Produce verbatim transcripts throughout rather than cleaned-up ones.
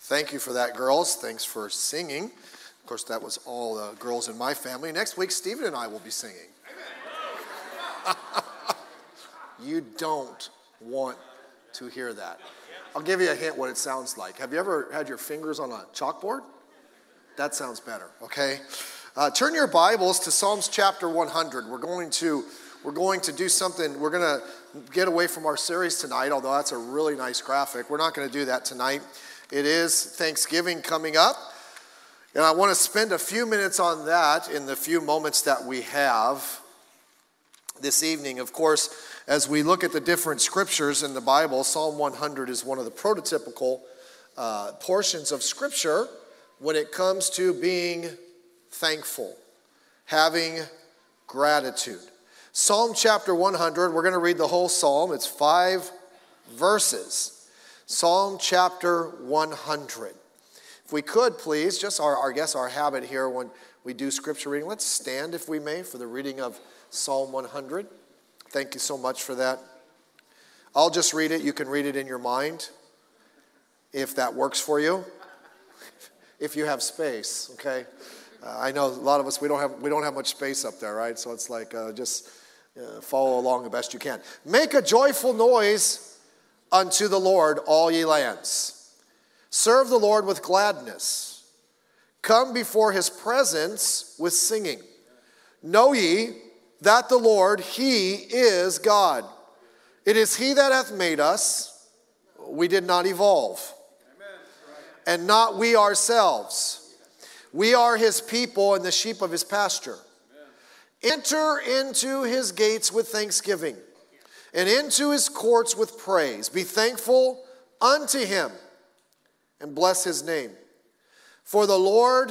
Thank you for that, girls. Thanks for singing. Of course, that was all the girls in my family. Next week, Stephen and I will be singing. You don't want to hear that. I'll give you a hint what it sounds like. Have you ever had your fingers on a chalkboard? That sounds better, okay? Uh, turn your Bibles to Psalms chapter one hundred. We're going to we're going to do something. We're going to get away from our series tonight, although that's a really nice graphic. We're not going to do that tonight. It is Thanksgiving coming up, and I want to spend a few minutes on that in the few moments that we have this evening. Of course, as we look at the different scriptures in the Bible, Psalm one hundred is one of the prototypical uh, portions of Scripture when it comes to being thankful, having gratitude. Psalm chapter one hundred, we're going to read the whole psalm. It's five verses. Psalm chapter one hundred. If we could, please, just our, our guess, our habit here when we do scripture reading, let's stand, if we may, for the reading of Psalm one hundred. Thank you so much for that. I'll just read it. You can read it in your mind, if that works for you. If you have space, okay? Uh, I know a lot of us, we don't have we don't have much space up there, right? So it's like uh, just uh, follow along the best you can. Make a joyful noise unto the Lord, all ye lands. Serve the Lord with gladness. Come before his presence with singing. Know ye that the Lord, he is God. It is he that hath made us. We did not evolve. And not we ourselves. We are his people and the sheep of his pasture. Enter into his gates with thanksgiving, and into his courts with praise. Be thankful unto him, and bless his name. For the Lord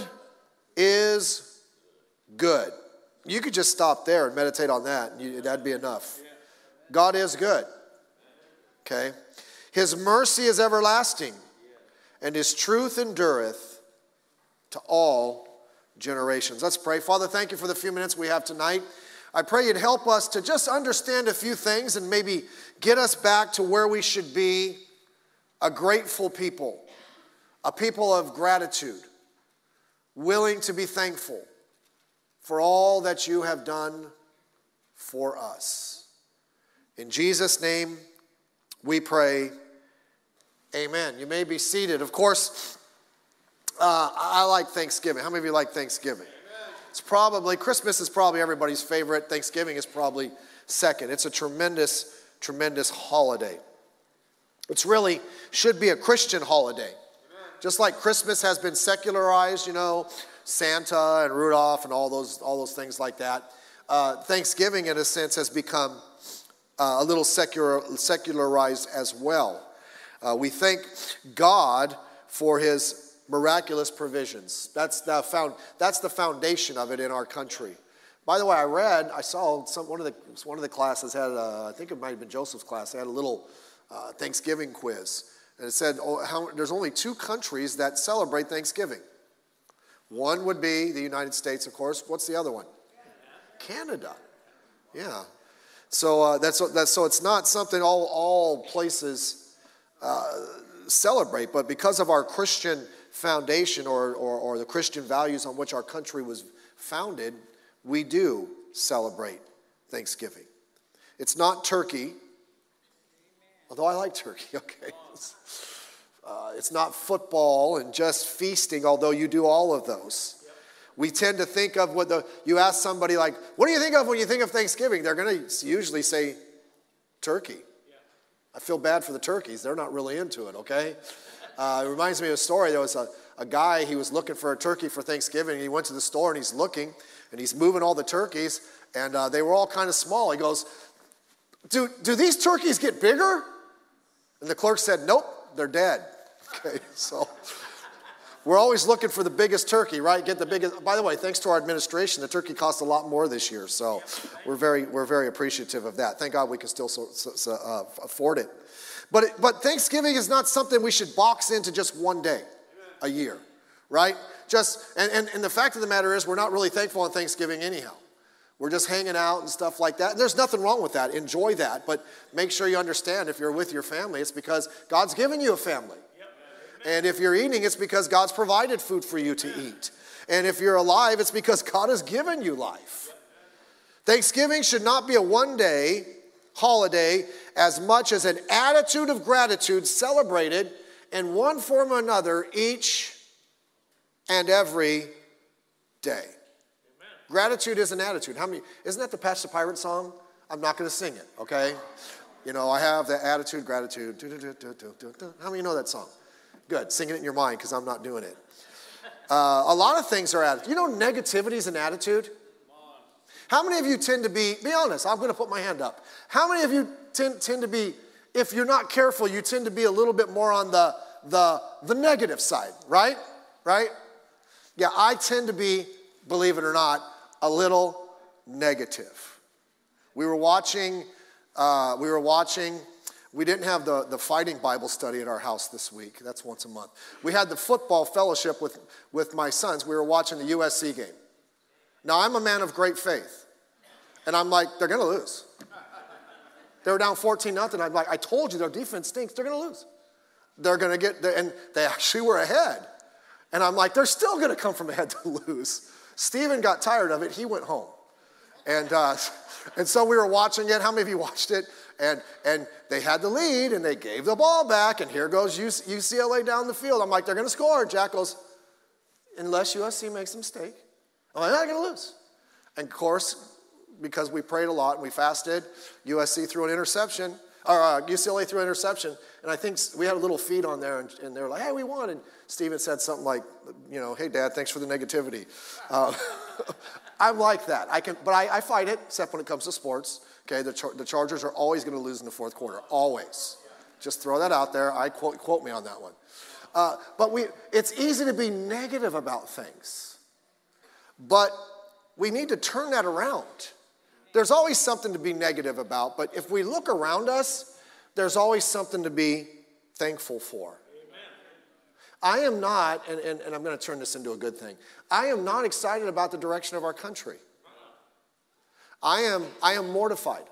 is good. You could just stop there and meditate on that. And that'd be enough. God is good. Okay? His mercy is everlasting, and his truth endureth to all generations. Let's pray. Father, thank you for the few minutes we have tonight. I pray you'd help us to just understand a few things and maybe get us back to where we should be, a grateful people, a people of gratitude, willing to be thankful for all that you have done for us. In Jesus' name we pray, amen. You may be seated. Of course, uh, I like Thanksgiving. How many of you like Thanksgiving? It's probably, Christmas is probably everybody's favorite. Thanksgiving is probably second. It's a tremendous, tremendous holiday. It's really, should be a Christian holiday. Just like Christmas has been secularized, you know, Santa and Rudolph and all those, all those things like that. Uh, Thanksgiving, in a sense, has become uh, a little secular, secularized as well. Uh, we thank God for his miraculous provisions. That's the found. That's the foundation of it in our country. By the way, I read, I saw some one of the one of the classes had, a, I think it might have been Joseph's class. They had a little uh, Thanksgiving quiz, and it said, oh, how, there's only two countries that celebrate Thanksgiving. One would be the United States, of course. What's the other one? Canada. Yeah. So uh, that's that's so it's not something all all places uh, celebrate, but because of our Christian foundation or, or, or the Christian values on which our country was founded, we do celebrate Thanksgiving. It's not turkey, although I like turkey, okay. Uh, it's not football and just feasting, although you do all of those. We tend to think of what the, you ask somebody like, what do you think of when you think of Thanksgiving? They're going to usually say turkey. I feel bad for the turkeys. They're not really into it, okay? Uh, it reminds me of a story. There was a, a guy, he was looking for a turkey for Thanksgiving. And he went to the store and he's looking and he's moving all the turkeys and uh, they were all kind of small. He goes, do, do these turkeys get bigger? And the clerk said, nope, they're dead. Okay, so we're always looking for the biggest turkey, right? Get the biggest. By the way, thanks to our administration, the turkey cost a lot more this year. So we're very, we're very appreciative of that. Thank God we can still so, so, so, uh, afford it. But, it, but Thanksgiving is not something we should box into just one day a year, right? Just and, and, and the fact of the matter is we're not really thankful on Thanksgiving anyhow. We're just hanging out and stuff like that. And there's nothing wrong with that. Enjoy that. But make sure you understand if you're with your family, it's because God's given you a family. And if you're eating, it's because God's provided food for you to eat. And if you're alive, it's because God has given you life. Thanksgiving should not be a one-day holiday as much as an attitude of gratitude celebrated in one form or another each and every day. Amen. Gratitude is an attitude. How many? Isn't that the Patch the Pirate song? I'm not going to sing it, okay? You know, I have the attitude, gratitude. How many know that song? Good. Sing it in your mind because I'm not doing it. Uh, a lot of things are attitude. You know, negativity is an attitude. How many of you tend to be, be honest, I'm going to put my hand up. How many of you tend, tend to be, if you're not careful, you tend to be a little bit more on the, the, the negative side, right? Right? Yeah, I tend to be, believe it or not, a little negative. We were watching, uh, we were watching, we didn't have the, the fighting Bible study at our house this week. That's once a month. We had the football fellowship with, with my sons. We were watching the U S C game. Now, I'm a man of great faith. And I'm like, they're going to lose. They were down fourteen nothing. I'm like, I told you their defense stinks. They're going to lose. They're going to get, and they actually were ahead. And I'm like, they're still going to come from ahead to lose. Stephen got tired of it. He went home. And uh, and so we were watching it. How many of you watched it? And and they had the lead, and they gave the ball back, and here goes U C L A down the field. I'm like, they're going to score. Jack goes, unless U S C makes a mistake, I'm like, they're not going to lose. And of course, because we prayed a lot and we fasted, U S C threw an interception, or uh, U C L A threw an interception, and I think we had a little feed on there, and, and they were like, hey, we won. And Stephen said something like, you know, hey, Dad, thanks for the negativity. Uh, I'm like that. I can, but I, I fight it, except when it comes to sports. Okay, the, Char- the Chargers are always going to lose in the fourth quarter, always. Just throw that out there. I quote, quote me on that one. Uh, but we, it's easy to be negative about things. But we need to turn that around. There's always something to be negative about, but if we look around us, there's always something to be thankful for. Amen. I am not, and, and, and I'm going to turn this into a good thing, I am not excited about the direction of our country. I am, I am mortified.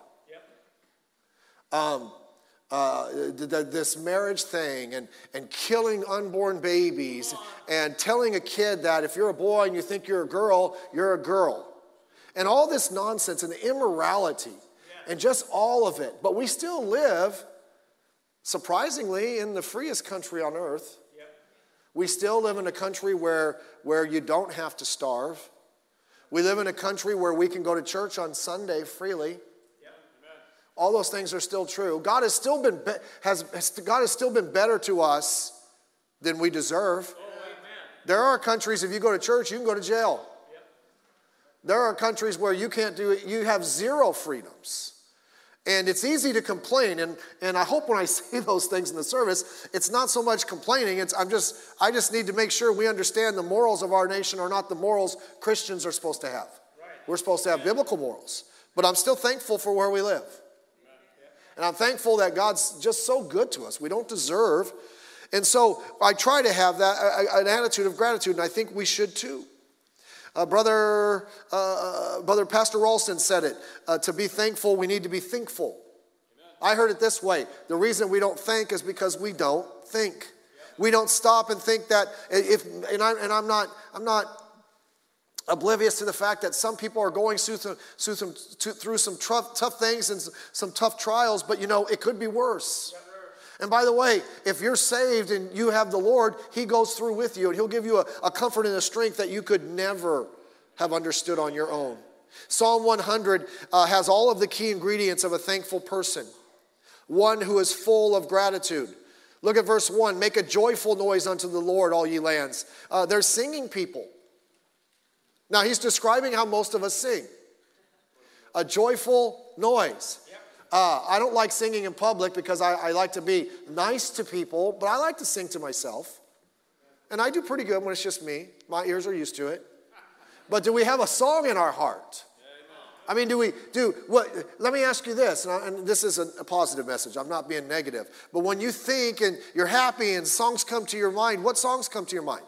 Yep. Um, uh, the, the, this marriage thing and, and killing unborn babies and telling a kid that if you're a boy and you think you're a girl, you're a girl. And all this nonsense and the immorality and just all of it. But we still live, surprisingly, in the freest country on earth. Yep. We still live in a country where, where you don't have to starve. We live in a country where we can go to church on Sunday freely. Yep. All those things are still true. God has still been be- has, has God has still been better to us than we deserve. Oh, there are countries, if you go to church, you can go to jail. There are countries where you can't do it, you have zero freedoms. And it's easy to complain, and, and I hope when I say those things in the service, it's not so much complaining, it's I'm just I just need to make sure we understand the morals of our nation are not the morals Christians are supposed to have. Right. We're supposed to have biblical morals. But I'm still thankful for where we live. And I'm thankful that God's just so good to us. We don't deserve. And so I try to have that, an attitude of gratitude, and I think we should too. Uh, brother, uh, brother Pastor Ralston said it. Uh, to be thankful, we need to be thinkful. Amen. I heard it this way. The reason we don't think is because we don't think. Yep. We don't stop and think that if, and, I, and I'm not, I'm not oblivious to the fact that some people are going through some, through some, through some tough, tough things and some tough trials, but you know, it could be worse. Yep. And by the way, if you're saved and you have the Lord, He goes through with you and He'll give you a, a comfort and a strength that you could never have understood on your own. Psalm one hundred uh, has all of the key ingredients of a thankful person. One who is full of gratitude. Look at verse one. Make a joyful noise unto the Lord, all ye lands. Uh, they're singing people. Now, he's describing how most of us sing. A joyful noise. Uh, I don't like singing in public because I, I like to be nice to people, but I like to sing to myself. And I do pretty good when it's just me. My ears are used to it. But do we have a song in our heart? I mean, do we, do, what? Let me ask you this, and, I, and this is a, a positive message. I'm not being negative. But when you think and you're happy and songs come to your mind, what songs come to your mind?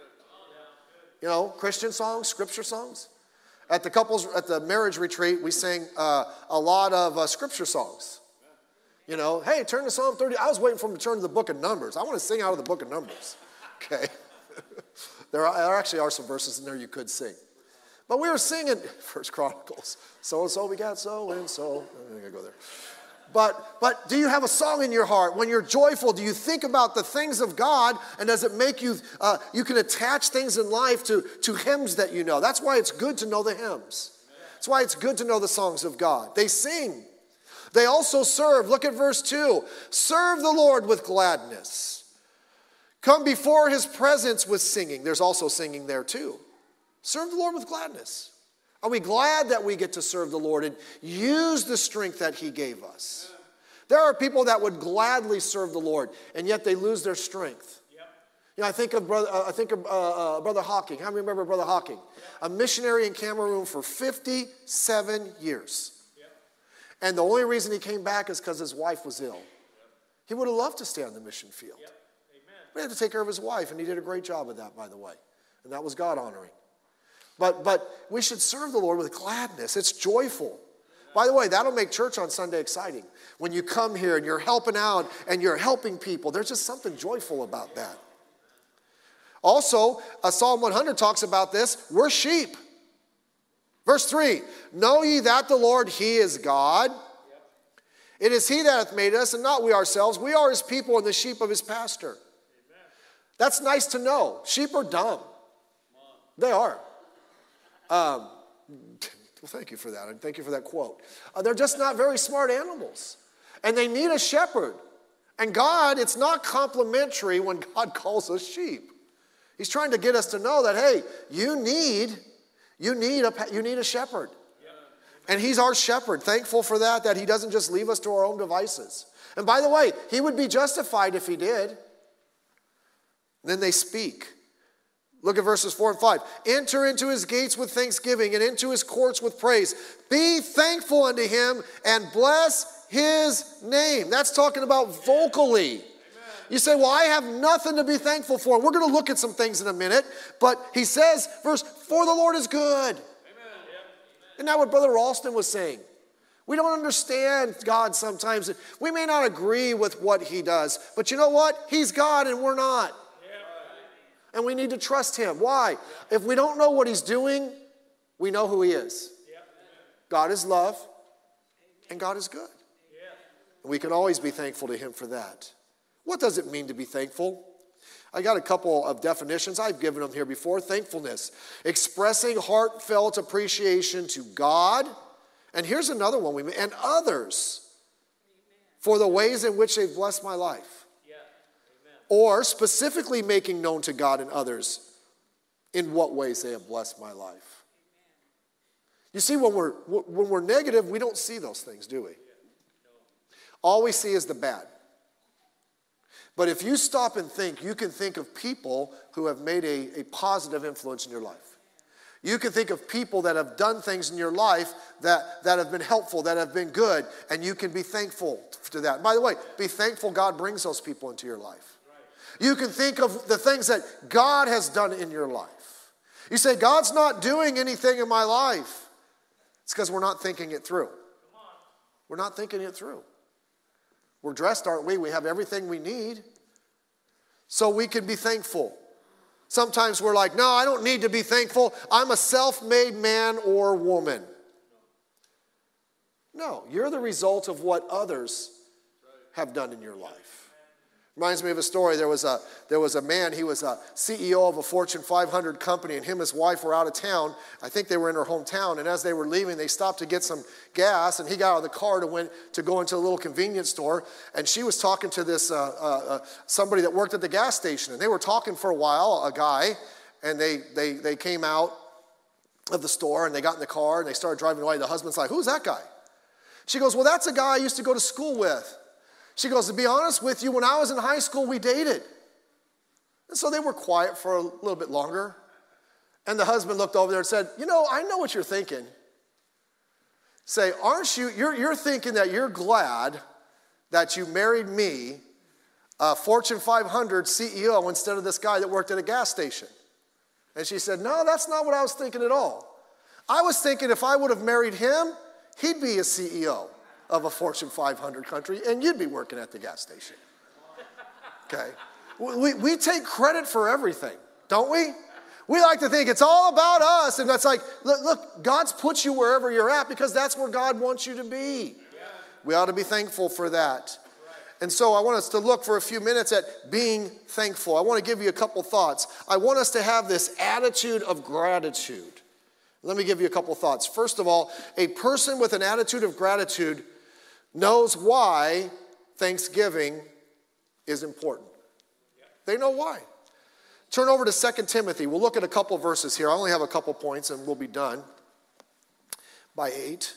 You know, Christian songs, scripture songs? At the couples, at the marriage retreat, we sang uh, a lot of uh, scripture songs. You know, hey, turn to Psalm thirty. I was waiting for him to turn to the book of Numbers. I want to sing out of the book of Numbers. Okay. there, are, there actually are some verses in there you could sing. But we were singing First Chronicles. So and so we got so and so. I'm going to go there. But, but do you have a song in your heart? When you're joyful, do you think about the things of God? And does it make you, uh, you can attach things in life to, to hymns that you know. That's why it's good to know the hymns. That's why it's good to know the songs of God. They sing. They also serve. Look at verse two. Serve the Lord with gladness. Come before his presence with singing. There's also singing there too. Serve the Lord with gladness. Are we glad that we get to serve the Lord and use the strength that he gave us? There are people that would gladly serve the Lord, and yet they lose their strength. Yep. You know, I think of brother, uh, I think of uh, uh, Brother Hawking. How many remember Brother Hawking? Yep. A missionary in Cameroon for fifty-seven years. Yep. And the only reason he came back is because his wife was ill. Yep. He would have loved to stay on the mission field. Yep. Amen. He had to take care of his wife, and he did a great job of that, by the way. And that was God honoring. But, but we should serve the Lord with gladness. It's joyful. By the way, that'll make church on Sunday exciting. When you come here and you're helping out and you're helping people, there's just something joyful about that. Also, uh, Psalm one hundred talks about this. We're sheep. Verse three, know ye that the Lord, he is God. It is he that hath made us and not we ourselves. We are his people and the sheep of his pasture. That's nice to know. Sheep are dumb. They are. Um, well, thank you for that. And thank you for that quote. Uh, they're just not very smart animals. And they need a shepherd. And God, it's not complimentary when God calls us sheep. He's trying to get us to know that, hey, you need, you need a, you need a shepherd. And he's our shepherd. Thankful for that, that he doesn't just leave us to our own devices. And by the way, he would be justified if he did. And then they speak. Look at verses four and five. Enter into his gates with thanksgiving and into his courts with praise. Be thankful unto him and bless his name. That's talking about vocally. Amen. You say, well, I have nothing to be thankful for. We're going to look at some things in a minute. But he says, verse, for the Lord is good. Amen. Isn't that what Brother Ralston was saying? We don't understand God sometimes. We may not agree with what he does. But you know what? He's God and we're not. And we need to trust him. Why? If we don't know what he's doing, we know who he is. God is love, and God is good. And we can always be thankful to him for that. What does it mean to be thankful? I got a couple of definitions. I've given them here before. Thankfulness. Expressing heartfelt appreciation to God. And here's another one. we And others for the ways in which they've blessed my life. Or specifically making known to God and others in what ways they have blessed my life. You see, when we're, when we're negative, we don't see those things, do we? All we see is the bad. But if you stop and think, you can think of people who have made a, a positive influence in your life. You can think of people that have done things in your life that, that have been helpful, that have been good, and you can be thankful to that. By the way, be thankful God brings those people into your life. You can think of the things that God has done in your life. You say, God's not doing anything in my life. It's because we're not thinking it through. We're not thinking it through. We're dressed, aren't we? We have everything we need. So we can be thankful. Sometimes we're like, no, I don't need to be thankful. I'm a self-made man or woman. No, you're the result of what others have done in your life. Reminds me of a story. There was a, there was a man, he was a C E O of a Fortune five hundred company, and him and his wife were out of town. I think they were in her hometown, and as they were leaving, they stopped to get some gas, and he got out of the car to, went, to go into a little convenience store, and she was talking to this, uh, uh, uh, somebody that worked at the gas station, and they were talking for a while, a guy, and they, they, they came out of the store, and they got in the car, and they started driving away. The husband's like, who's that guy? She goes, well, that's a guy I used to go to school with. She goes, to be honest with you, when I was in high school, we dated. And so they were quiet for a little bit longer. And the husband looked over there and said, you know, I know what you're thinking. Say, aren't you, you're, you're thinking that you're glad that you married me, a Fortune five hundred C E O, instead of this guy that worked at a gas station. And she said, no, that's not what I was thinking at all. I was thinking if I would have married him, he'd be a C E O. of a Fortune five hundred country, and you'd be working at the gas station. Okay? We, we take credit for everything, don't we? We like to think it's all about us, and that's like, look, look, God's put you wherever you're at because that's where God wants you to be. We ought to be thankful for that. And so I want us to look for a few minutes at being thankful. I want to give you a couple thoughts. I want us to have this attitude of gratitude. Let me give you a couple thoughts. First of all, a person with an attitude of gratitude knows why Thanksgiving is important. They know why. Turn over to Second Timothy. We'll look at a couple verses here. I only have a couple points and we'll be done by eight.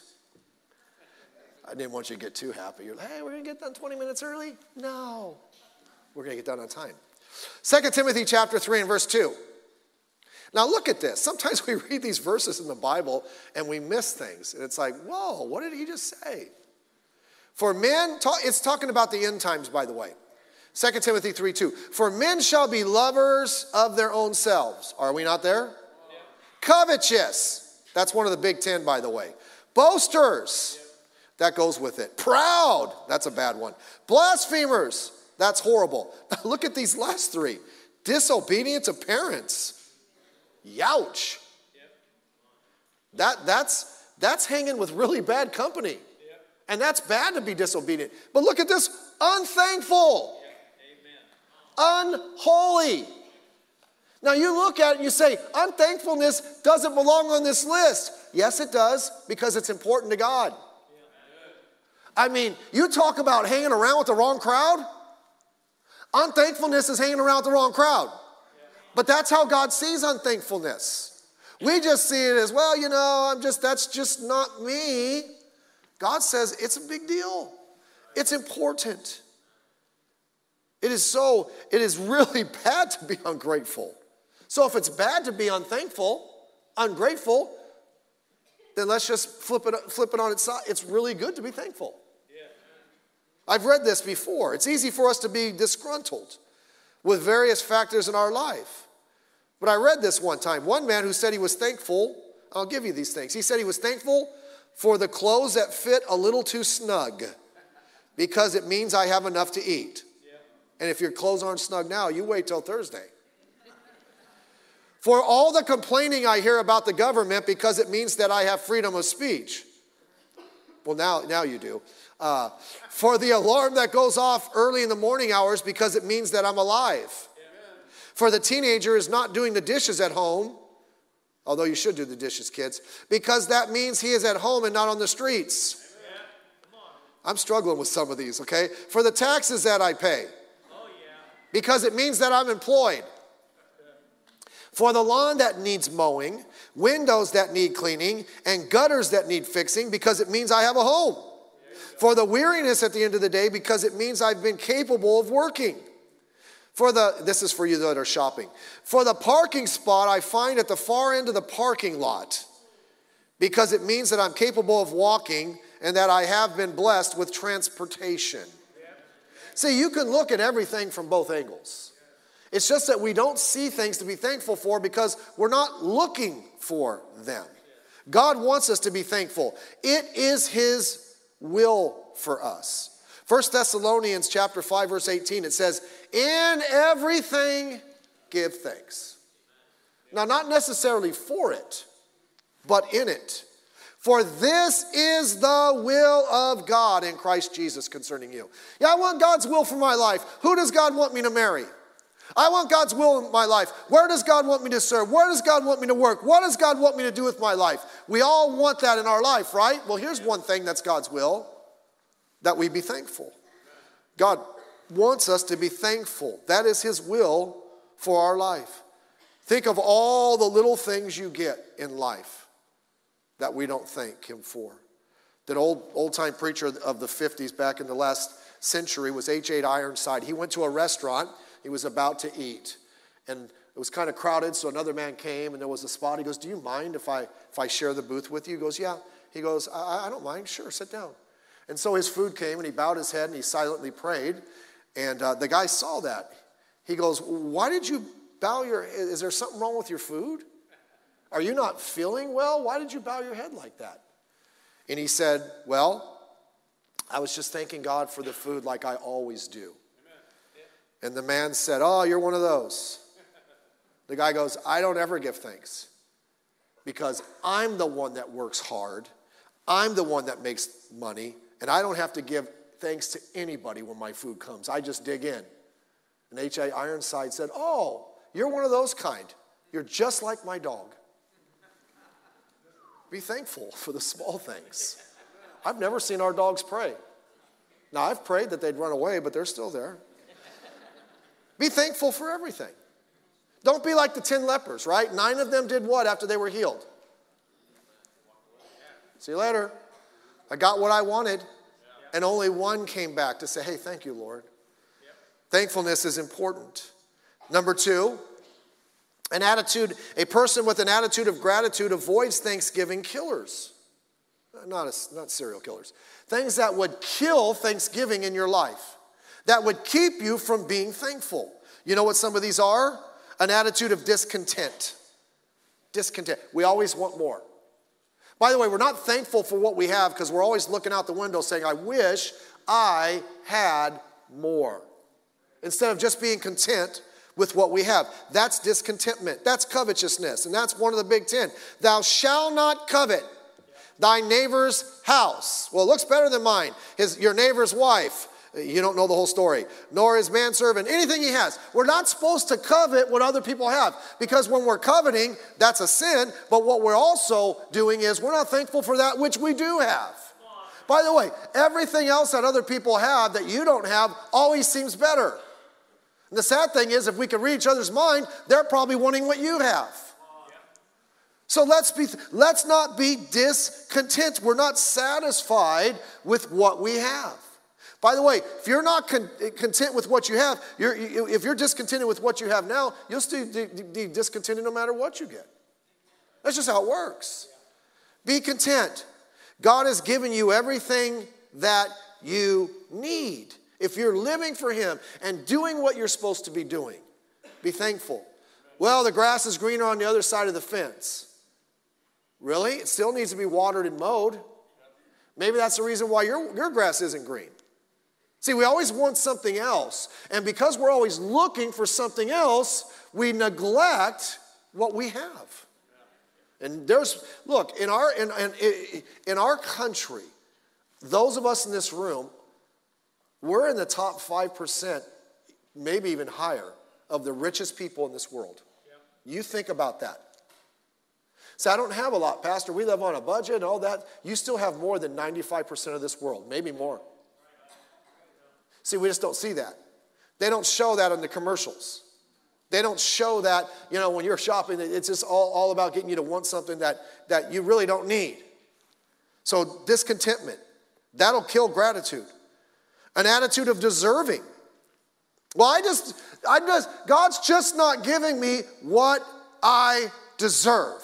I didn't want you to get too happy. You're like, hey, we're going to get done twenty minutes early? No. We're going to get done on time. Second Timothy chapter three and verse two. Now look at this. Sometimes we read these verses in the Bible and we miss things. And it's like, whoa, what did he just say? For men, it's talking about the end times, by the way. Second Timothy three two. For men shall be lovers of their own selves. Are we not there? Yeah. Covetous. That's one of the big ten, by the way. Boasters. Yeah. That goes with it. Proud. That's a bad one. Blasphemers. That's horrible. Now look at these last three. Disobedient to parents. Youch. Yep. That, that's, that's hanging with really bad company. Yep. And that's bad to be disobedient. But look at this. Unthankful. Yep. Unholy. Now you look at it and you say, unthankfulness doesn't belong on this list. Yes, it does, because it's important to God. I mean, you talk about hanging around with the wrong crowd. Unthankfulness is hanging around with the wrong crowd. But that's how God sees unthankfulness. We just see it as, well, you know, I'm just, that's just not me. God says it's a big deal. It's important. It is so, it is really bad to be ungrateful. So if it's bad to be unthankful, ungrateful, then let's just flip it, flip it on its side. It's really good to be thankful. I've read this before. It's easy for us to be disgruntled with various factors in our life. But I read this one time. One man who said he was thankful, I'll give you these things. He said he was thankful for the clothes that fit a little too snug because it means I have enough to eat. And if your clothes aren't snug now, you wait till Thursday. For all the complaining I hear about the government because it means that I have freedom of speech. Well, now, now you do. Uh, for the alarm that goes off early in the morning hours because it means that I'm alive. Amen. For the teenager is not doing the dishes at home, although you should do the dishes, kids, because that means he is at home and not on the streets. I'm struggling with some of these, okay? For the taxes that I pay, oh, yeah. because it means that I'm employed. For the lawn that needs mowing, windows that need cleaning, and gutters that need fixing because it means I have a home. For the weariness at the end of the day because it means I've been capable of working. For the, this is for you that are shopping. For the parking spot I find at the far end of the parking lot because it means that I'm capable of walking and that I have been blessed with transportation. See, you can look at everything from both angles. It's just that we don't see things to be thankful for because we're not looking for them. God wants us to be thankful. It is His will for us. First Thessalonians chapter five, verse eighteen, it says, in everything give thanks. Now, not necessarily for it, but in it. For this is the will of God in Christ Jesus concerning you. Yeah, I want God's will for my life. Who does God want me to marry? I want God's will in my life. Where does God want me to serve? Where does God want me to work? What does God want me to do with my life? We all want that in our life, right? Well, here's one thing that's God's will, that we be thankful. God wants us to be thankful. That is His will for our life. Think of all the little things you get in life that we don't thank Him for. That old, old-time preacher of the fifties back in the last century was H eight Ironside. He went to a restaurant. He was about to eat, and it was kind of crowded, so another man came, and there was a spot. He goes, do you mind if I if I share the booth with you? He goes, yeah. He goes, I, I don't mind. Sure, sit down. And so his food came, and he bowed his head, and he silently prayed, and uh, the guy saw that. He goes, why did you bow your head? Is there something wrong with your food? Are you not feeling well? Why did you bow your head like that? And he said, well, I was just thanking God for the food like I always do. And the man said, oh, you're one of those. The guy goes, I don't ever give thanks because I'm the one that works hard. I'm the one that makes money, and I don't have to give thanks to anybody when my food comes. I just dig in. And H A Ironside said, oh, you're one of those kind. You're just like my dog. Be thankful for the small things. I've never seen our dogs pray. Now, I've prayed that they'd run away, but they're still there. Be thankful for everything. Don't be like the ten lepers, right? Nine of them did what after they were healed? See you later. I got what I wanted. And only one came back to say, hey, thank you, Lord. Thankfulness is important. Number two, an attitude, a person with an attitude of gratitude avoids Thanksgiving killers. Not, a, not serial killers. Things that would kill Thanksgiving in your life. That would keep you from being thankful. You know what some of these are? An attitude of discontent. Discontent. We always want more. By the way, we're not thankful for what we have because we're always looking out the window saying, I wish I had more. Instead of just being content with what we have. That's discontentment. That's covetousness. And that's one of the big ten. Thou shalt not covet thy neighbor's house. Well, it looks better than mine. His, your neighbor's wife. You don't know the whole story. Nor his manservant. Anything he has. We're not supposed to covet what other people have. Because when we're coveting, that's a sin. But what we're also doing is we're not thankful for that which we do have. By the way, everything else that other people have that you don't have always seems better. And the sad thing is, if we can read each other's mind, they're probably wanting what you have. So let's be, let's not be discontent. We're not satisfied with what we have. By the way, if you're not con- content with what you have, you're, you, if you're discontented with what you have now, you'll still be discontented no matter what you get. That's just how it works. Be content. God has given you everything that you need. If you're living for Him and doing what you're supposed to be doing, be thankful. Well, the grass is greener on the other side of the fence. Really? It still needs to be watered and mowed. Maybe that's the reason why your, your grass isn't green. See, we always want something else. And because we're always looking for something else, we neglect what we have. And there's, look, in our, in, in, in our country, those of us in this room, we're in the top five percent, maybe even higher, of the richest people in this world. Yeah. You think about that. So I don't have a lot, Pastor. We live on a budget and all that. You still have more than ninety-five percent of this world, maybe more. See, we just don't see that. They don't show that in the commercials. They don't show that, you know, when you're shopping, it's just all, all about getting you to want something that, that you really don't need. So discontentment, that'll kill gratitude. An attitude of deserving. Well, I just, I just, God's just not giving me what I deserve.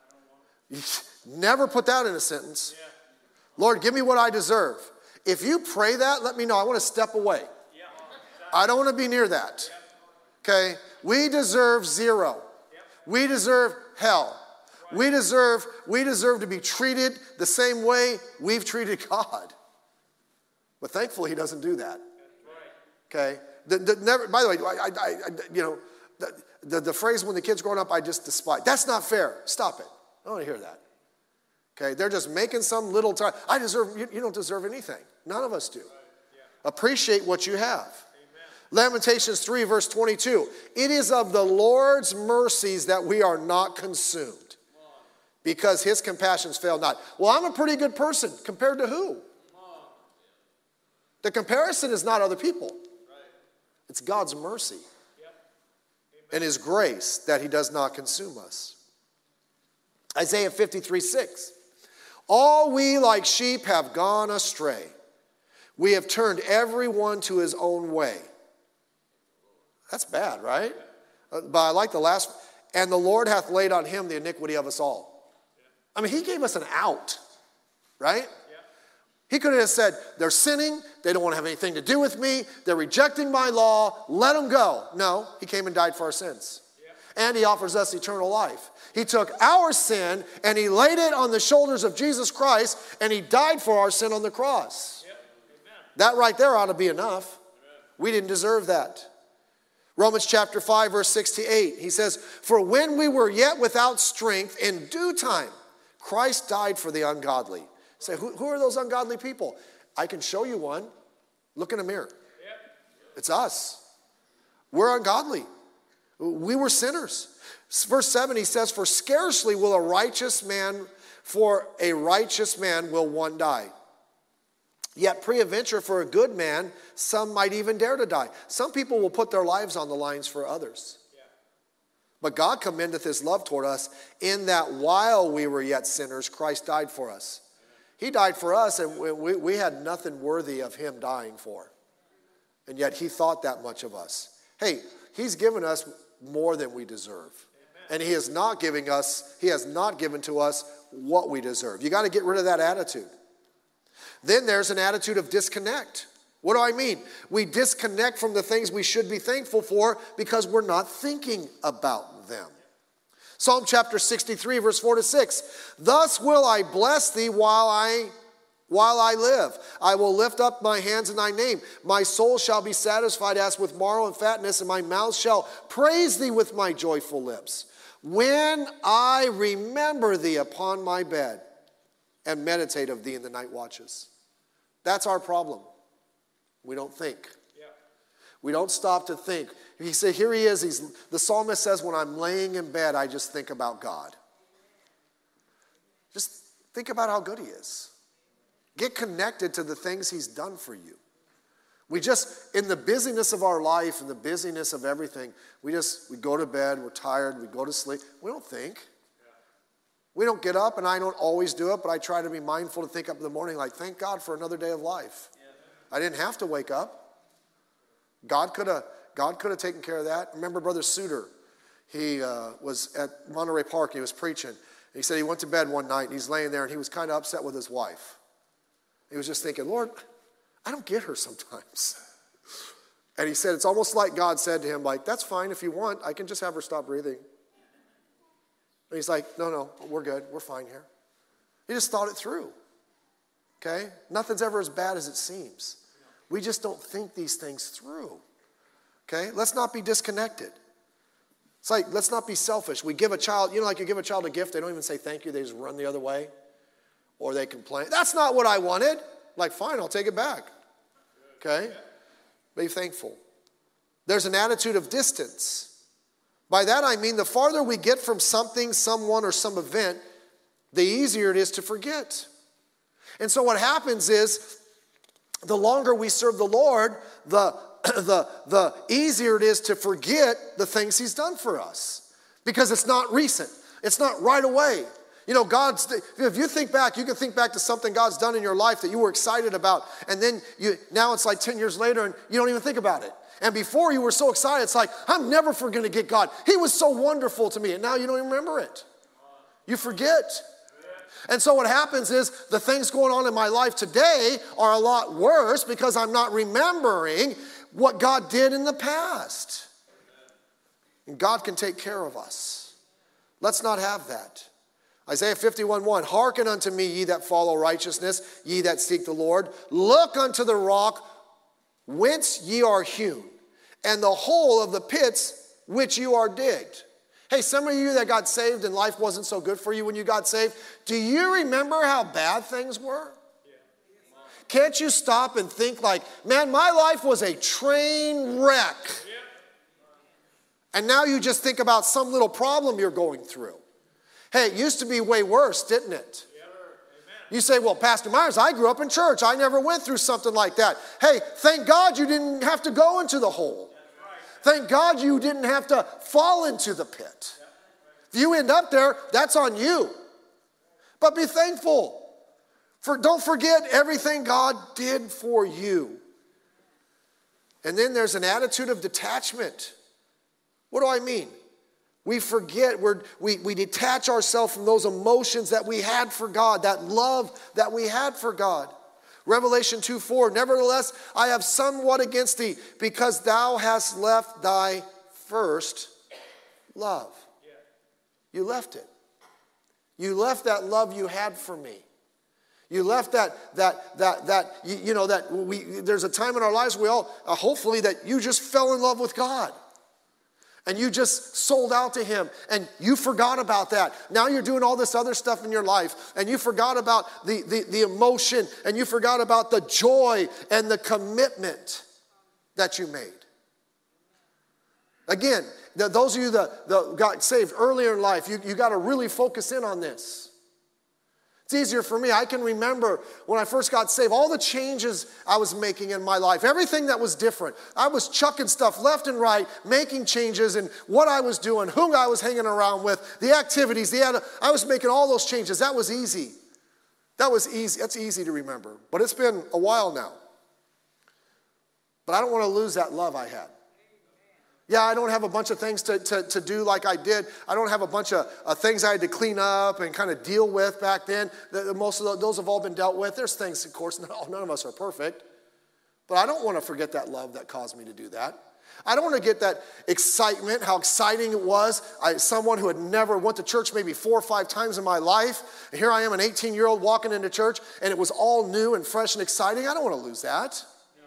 Never put that in a sentence. Lord, give me what I deserve. If you pray that, let me know. I want to step away. I don't want to be near that. Okay? We deserve zero. We deserve hell. We deserve, we deserve to be treated the same way we've treated God. But thankfully, He doesn't do that. Okay? The, the, never, by the way, I, I, I, you know, the, the, the phrase when the kid's growing up, I just despise. That's not fair. Stop it. I don't want to hear that. Okay? They're just making some little time. I deserve, you, you don't deserve anything. None of us do. Appreciate what you have. Lamentations three, verse twenty-two. It is of the Lord's mercies that we are not consumed, because His compassions fail not. Well, I'm a pretty good person. Compared to who? The comparison is not other people. It's God's mercy and His grace that He does not consume us. Isaiah fifty-three, six. All we like sheep have gone astray. We have turned everyone to his own way. That's bad, right? But I like the last. And the Lord hath laid on Him the iniquity of us all. I mean, He gave us an out, right? He could have said, they're sinning. They don't want to have anything to do with me. They're rejecting my law. Let them go. No, He came and died for our sins. And He offers us eternal life. He took our sin and He laid it on the shoulders of Jesus Christ, and He died for our sin on the cross. That right there ought to be enough. We didn't deserve that. Romans chapter five, verse six to eight, he says, for when we were yet without strength, in due time, Christ died for the ungodly. Say, who, who are those ungodly people? I can show you one. Look in a mirror. It's us. We're ungodly. We were sinners. Verse seven, he says, for scarcely will a righteous man, for a righteous man will one die. Yet peradventure for a good man, some might even dare to die. Some people will put their lives on the lines for others. Yeah. But God commendeth his love toward us in that while we were yet sinners, Christ died for us. He died for us, and we, we had nothing worthy of him dying for. And yet he thought that much of us. Hey, he's given us more than we deserve. Amen. And he is not giving us, he has not given to us what we deserve. You got to get rid of that attitude. Then there's an attitude of disconnect. What do I mean? We disconnect from the things we should be thankful for because we're not thinking about them. Psalm chapter sixty-three, verse four to six. Thus will I bless thee while I, while I live. I will lift up my hands in thy name. My soul shall be satisfied as with marrow and fatness, and my mouth shall praise thee with my joyful lips. When I remember thee upon my bed, and meditate of thee in the night watches. That's our problem. We don't think. Yeah. We don't stop to think. He said, here he is. He's, the psalmist says, when I'm laying in bed, I just think about God. Just think about how good he is. Get connected to the things he's done for you. We just, in the busyness of our life, in the busyness of everything, we just, we go to bed, we're tired, we go to sleep. We don't think. We don't get up, and I don't always do it, but I try to be mindful to think up in the morning like, thank God for another day of life. Yeah. I didn't have to wake up. God could have God could have taken care of that. Remember Brother Suter? He uh, was at Monterey Park, and he was preaching. He said he went to bed one night, and he's laying there, and he was kind of upset with his wife. He was just thinking, Lord, I don't get her sometimes. And he said, it's almost like God said to him, like, that's fine if you want. I can just have her stop breathing. And he's like, no, no, we're good. We're fine here. He just thought it through. Okay? Nothing's ever as bad as it seems. We just don't think these things through. Okay? Let's not be disconnected. It's like, let's not be selfish. We give a child, you know, like you give a child a gift, they don't even say thank you, they just run the other way. Or they complain, that's not what I wanted. Like, fine, I'll take it back. Okay? Be thankful. There's an attitude of distance. By that I mean the farther we get from something, someone, or some event, the easier it is to forget. And so what happens is, the longer we serve the Lord, the, the, the easier it is to forget the things he's done for us. Because it's not recent. It's not right away. You know, God's, if you think back, you can think back to something God's done in your life that you were excited about. And then you now it's like ten years later and you don't even think about it. And before you were so excited, it's like, I'm never going to get God. He was so wonderful to me. And now you don't even remember it. You forget. And so what happens is the things going on in my life today are a lot worse because I'm not remembering what God did in the past. And God can take care of us. Let's not have that. Isaiah fifty-one one, hearken unto me, ye that follow righteousness, ye that seek the Lord. Look unto the rock whence ye are hewn, and the hole of the pits which you are digged. Hey, some of you that got saved and life wasn't so good for you when you got saved, do you remember how bad things were? Yeah. Can't you stop and think like, man, my life was a train wreck. Yeah. And now you just think about some little problem you're going through. Hey, it used to be way worse, didn't it? You say, well, Pastor Myers, I grew up in church. I never went through something like that. Hey, thank God you didn't have to go into the hole. Thank God you didn't have to fall into the pit. If you end up there, that's on you. But be thankful. For don't forget everything God did for you. And then there's an attitude of detachment. What do I mean? We forget, we're, we, we detach ourselves from those emotions that we had for God, that love that we had for God. Revelation two four, nevertheless, I have somewhat against thee, because thou hast left thy first love. You left it. You left that love you had for me. You left that, that, that, that, you, you know, that we, there's a time in our lives we all, uh, hopefully that you just fell in love with God. And you just sold out to him and you forgot about that. Now you're doing all this other stuff in your life and you forgot about the, the, the emotion and you forgot about the joy and the commitment that you made. Again, the, those of you that, that got saved earlier in life, you, you got to really focus in on this. It's easier for me. I can remember when I first got saved, all the changes I was making in my life, everything that was different. I was chucking stuff left and right, making changes in what I was doing, who I was hanging around with, the activities. The, I was making all those changes. That was easy. That was easy. That's easy to remember. But it's been a while now. But I don't want to lose that love I had. Yeah, I don't have a bunch of things to, to, to do like I did. I don't have a bunch of uh, things I had to clean up and kind of deal with back then. The, the, most of the, those have all been dealt with. There's things, of course, none, none of us are perfect. But I don't want to forget that love that caused me to do that. I don't want to get that excitement, how exciting it was. I, someone who had never went to church maybe four or five times in my life. And here I am, an eighteen-year-old walking into church, and it was all new and fresh and exciting. I don't want to lose that.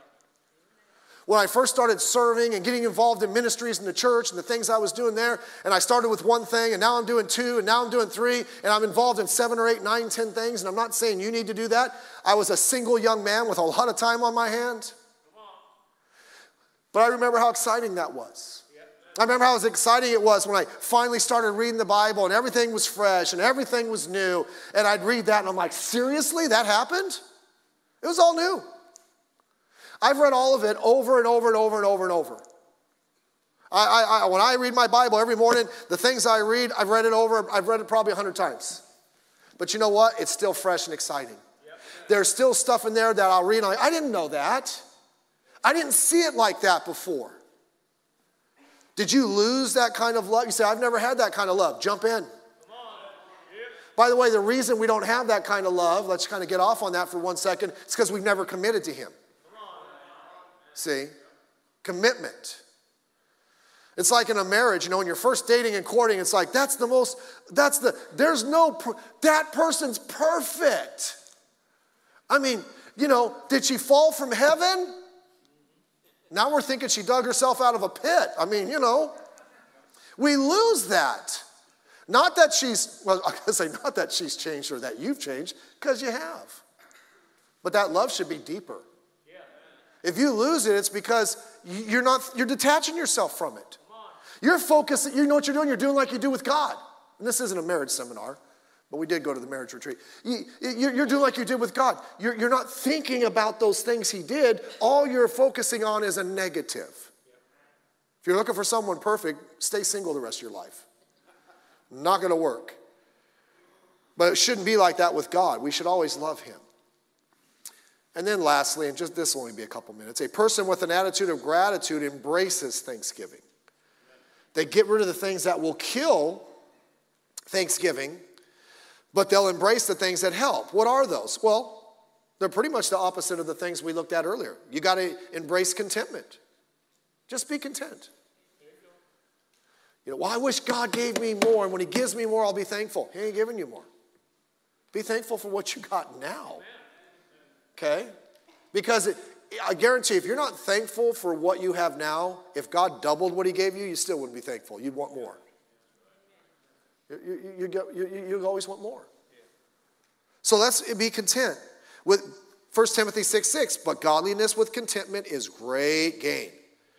When I first started serving and getting involved in ministries in the church and the things I was doing there, and I started with one thing, and now I'm doing two, and now I'm doing three, and I'm involved in seven or eight, nine, ten things, and I'm not saying you need to do that. I was a single young man with a lot of time on my hand. But I remember how exciting that was. I remember how exciting it was when I finally started reading the Bible, and everything was fresh, and everything was new, and I'd read that, and I'm like, seriously, that happened? It was all new. I've read all of it over and over and over and over and over. I, I, I, when I read my Bible every morning, the things I read, I've read it over, I've read it probably a hundred times. But you know what? It's still fresh and exciting. Yep. There's still stuff in there that I'll read and I'm like, I didn't know that. I didn't see it like that before. Did you lose that kind of love? You say, I've never had that kind of love. Jump in. By the way, the reason we don't have that kind of love, let's kind of get off on that for one second, it's because we've never committed to him. See? Commitment. It's like in a marriage, you know, when you're first dating and courting, it's like, that's the most, that's the, there's no, that person's perfect. I mean, you know, did she fall from heaven? Now we're thinking she dug herself out of a pit. I mean, you know, we lose that. Not that she's, well, I gotta say, not that she's changed or that you've changed, because you have. But that love should be deeper. If you lose it, it's because you're not, you're detaching yourself from it. You're focused, you know what you're doing, you're doing like you do with God. And this isn't a marriage seminar, but we did go to the marriage retreat. You, you're doing like you did with God. You're, you're not thinking about those things he did. All you're focusing on is a negative. If you're looking for someone perfect, stay single the rest of your life. Not going to work. But it shouldn't be like that with God. We should always love him. And then lastly, and just this will only be a couple minutes, a person with an attitude of gratitude embraces Thanksgiving. They get rid of the things that will kill Thanksgiving, but they'll embrace the things that help. What are those? Well, they're pretty much the opposite of the things we looked at earlier. You got to embrace contentment. Just be content. You know, well, I wish God gave me more, and when he gives me more, I'll be thankful. He ain't giving you more. Be thankful for what you got now. Okay? Because it, I guarantee if you're not thankful for what you have now, if God doubled what he gave you, you still wouldn't be thankful. You'd want more. You, you, you, you, you always want more. So let's be content. With First Timothy six six, but godliness with contentment is great gain.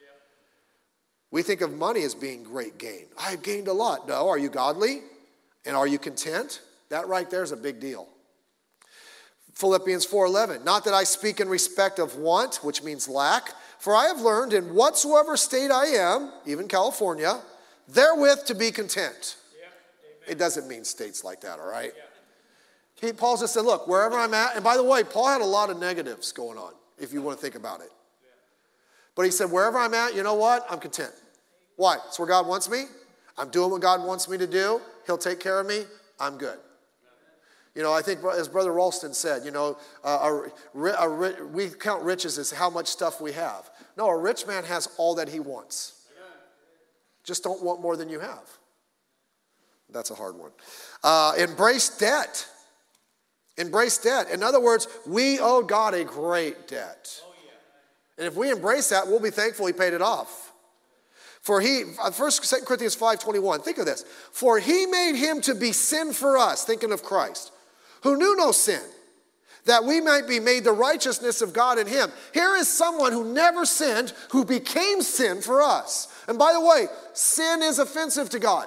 We think of money as being great gain. I've gained a lot. No, are you godly? And are you content? That right there is a big deal. Philippians four eleven, not that I speak in respect of want, which means lack, for I have learned in whatsoever state I am, even California, therewith to be content. Yeah, it doesn't mean states like that, all right? Yeah. He, Paul just said, look, wherever I'm at, and by the way, Paul had a lot of negatives going on, if you want to think about it. Yeah. But he said, wherever I'm at, you know what? I'm content. Why? It's where God wants me. I'm doing what God wants me to do. He'll take care of me. I'm good. You know, I think as Brother Ralston said, you know, uh, a, a, we count riches as how much stuff we have. No, a rich man has all that he wants. Just don't want more than you have. That's a hard one. Uh, embrace debt. Embrace debt. In other words, we owe God a great debt. And if we embrace that, we'll be thankful he paid it off. For he, First Corinthians five twenty-one, think of this. For he made him to be sin for us, thinking of Christ, who knew no sin, that we might be made the righteousness of God in him. Here is someone who never sinned, who became sin for us. And by the way, sin is offensive to God.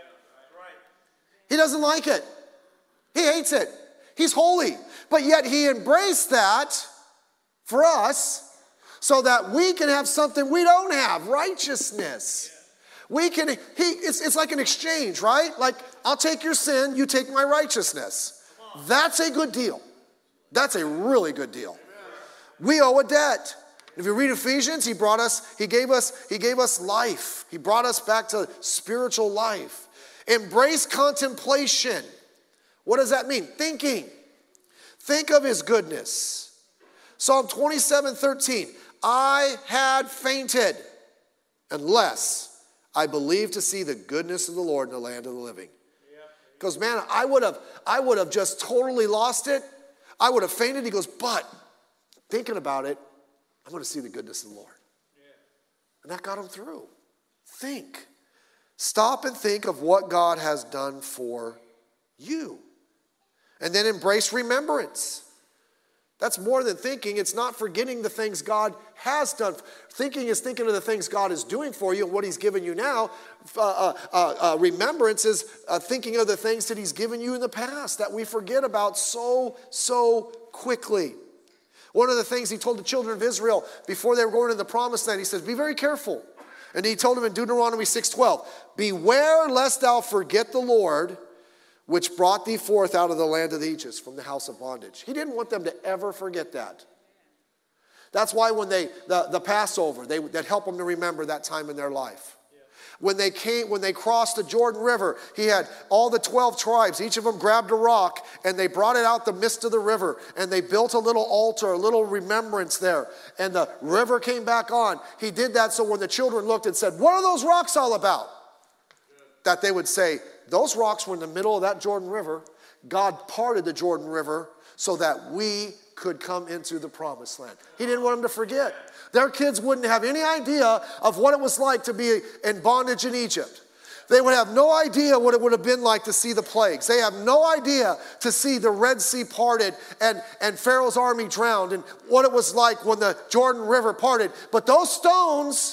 He doesn't like it. He hates it. He's holy. But yet he embraced that for us so that we can have something we don't have, righteousness. We can, he, it's, it's like an exchange, right? Like, I'll take your sin, you take my righteousness. That's a good deal. That's a really good deal. We owe a debt. If you read Ephesians, he brought us, he gave us, he gave us life. He brought us back to spiritual life. Embrace contemplation. What does that mean? Thinking. Think of his goodness. Psalm twenty-seven thirteen. I had fainted unless I believed to see the goodness of the Lord in the land of the living. Because man, I would have, I would have just totally lost it. I would have fainted. He goes, but thinking about it, I'm going to see the goodness of the Lord. And that got him through. Think. Stop and think of what God has done for you. And then embrace remembrance. That's more than thinking. It's not forgetting the things God has done. Thinking is thinking of the things God is doing for you and what he's given you now. Uh, uh, uh, uh, remembrance is uh, thinking of the things that he's given you in the past that we forget about so, so quickly. One of the things he told the children of Israel before they were going to the promised land, he says, be very careful. And he told them in Deuteronomy six twelve, beware lest thou forget the Lord, which brought thee forth out of the land of Egypt, from the house of bondage. He didn't want them to ever forget that. That's why when they, the, the Passover, they, that helped them to remember that time in their life. Yeah. When they came, when they crossed the Jordan River, he had all the twelve tribes, each of them grabbed a rock, and they brought it out the midst of the river, and they built a little altar, a little remembrance there, and the river came back on. He did that so when the children looked and said, what are those rocks all about? Yeah. That they would say, those rocks were in the middle of that Jordan River. God parted the Jordan River so that we could come into the promised land. He didn't want them to forget. Their kids wouldn't have any idea of what it was like to be in bondage in Egypt. They would have no idea what it would have been like to see the plagues. They have no idea to see the Red Sea parted and, and Pharaoh's army drowned and what it was like when the Jordan River parted. But those stones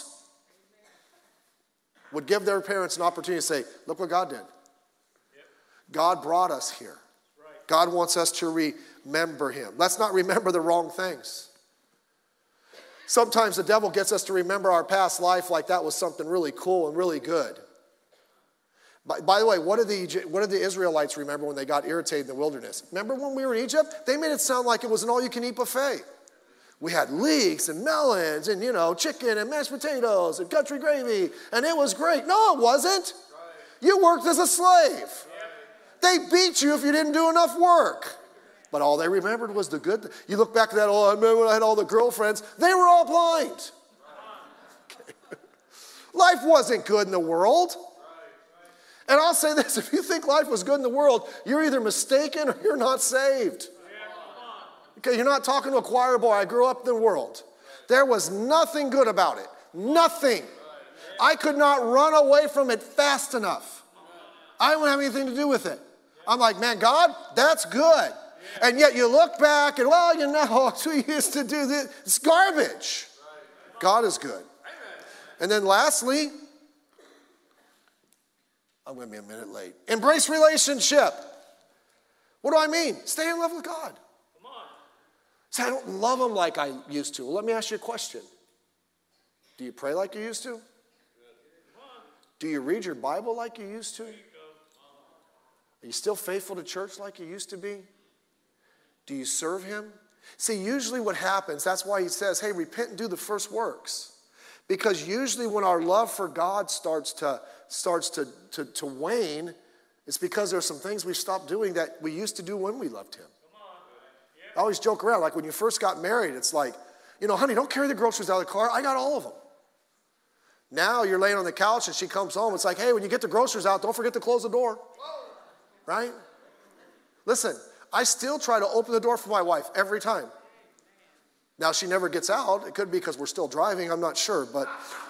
would give their parents an opportunity to say, look what God did. God brought us here. God wants us to remember him. Let's not remember the wrong things. Sometimes the devil gets us to remember our past life like that was something really cool and really good. By, by the way, what did, the, what did the Israelites remember when they got irritated in the wilderness? Remember when we were in Egypt? They made it sound like it was an all-you-can-eat buffet. We had leeks and melons and, you know, chicken and mashed potatoes and country gravy, and it was great. No, it wasn't. You worked as a slave. They beat you if you didn't do enough work. But all they remembered was the good. You look back at that, oh, I remember when I had all the girlfriends. They were all blind. Okay. Life wasn't good in the world. And I'll say this, if you think life was good in the world, you're either mistaken or you're not saved. Okay, you're not talking to a choir boy. I grew up in the world. There was nothing good about it. Nothing. I could not run away from it fast enough. I didn't have anything to do with it. I'm like, man, God, that's good. And yet you look back and, well, you know, we used to do this. It's garbage. God is good. And then lastly, I'm going to be a minute late. Embrace relationship. What do I mean? Stay in love with God. Come on. Say, I don't love him like I used to. Well, let me ask you a question. Do you pray like you used to? Do you read your Bible like you used to? Are you still faithful to church like you used to be? Do you serve him? See, usually what happens, that's why he says, hey, repent and do the first works. Because usually when our love for God starts to, starts to, to, to wane, it's because there's some things we've stopped doing that we used to do when we loved him. I always joke around, like when you first got married, it's like, you know, honey, don't carry the groceries out of the car. I got all of them. Now you're laying on the couch and she comes home. It's like, hey, when you get the groceries out, don't forget to close the door. Right? Listen, I still try to open the door for my wife every time. Now, she never gets out. It could be because we're still driving. I'm not sure, but...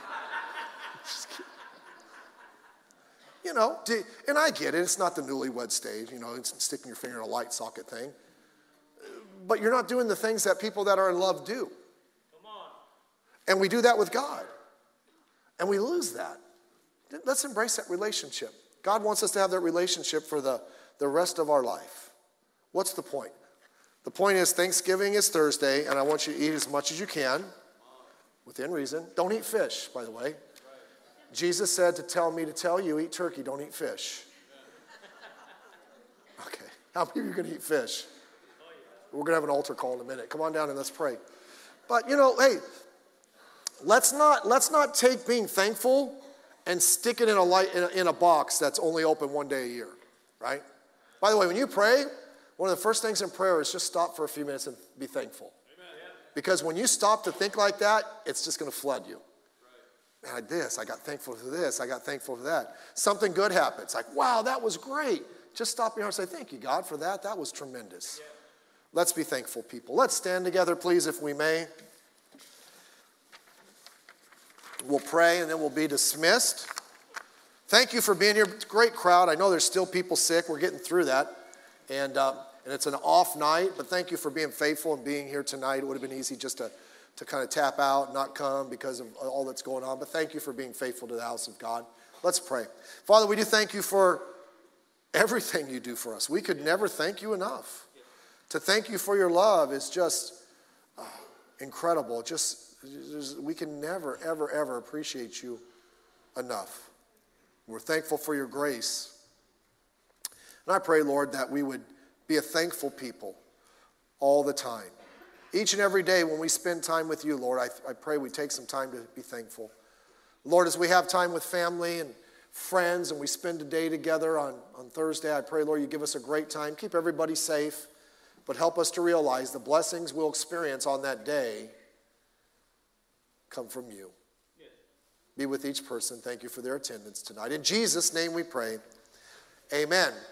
You know, and I get it. It's not the newlywed stage. You know, it's sticking your finger in a light socket thing. But you're not doing the things that people that are in love do. Come on. And we do that with God. And we lose that. Let's embrace that relationship. God wants us to have that relationship for the, the rest of our life. What's the point? The point is Thanksgiving is Thursday, and I want you to eat as much as you can, within reason. Don't eat fish, by the way. Jesus said to tell me to tell you, eat turkey, don't eat fish. Okay, how many of you are going to eat fish? We're going to have an altar call in a minute. Come on down and let's pray. But, you know, hey, let's not, let's not take being thankful and stick it in a, light, in a, in a box that's only open one day a year, right? By the way, when you pray, one of the first things in prayer is just stop for a few minutes and be thankful. Amen. Because when you stop to think like that, it's just going to flood you. Man, I did this. I got thankful for this. I got thankful for that. Something good happens. Like, wow, that was great. Just stop here and say, thank you, God, for that. That was tremendous. Yeah. Let's be thankful, people. Let's stand together, please, if we may. We'll pray, and then we'll be dismissed. Thank you for being here. It's a great crowd. I know there's still people sick. We're getting through that. And, uh, and it's an off night, but thank you for being faithful and being here tonight. It would have been easy just to to kind of tap out, not come because of all that's going on. But thank you for being faithful to the house of God. Let's pray. Father, we do thank you for everything you do for us. We could never thank you enough. To thank you for your love is just uh, incredible. Just, just we can never, ever, ever appreciate you enough. We're thankful for your grace. And I pray, Lord, that we would be a thankful people all the time. Each and every day when we spend time with you, Lord, I, I pray we take some time to be thankful. Lord, as we have time with family and friends and we spend a day together on, on Thursday, I pray, Lord, you give us a great time. Keep everybody safe, but help us to realize the blessings we'll experience on that day come from you. Yes. Be with each person. Thank you for their attendance tonight. In Jesus' name we pray. Amen.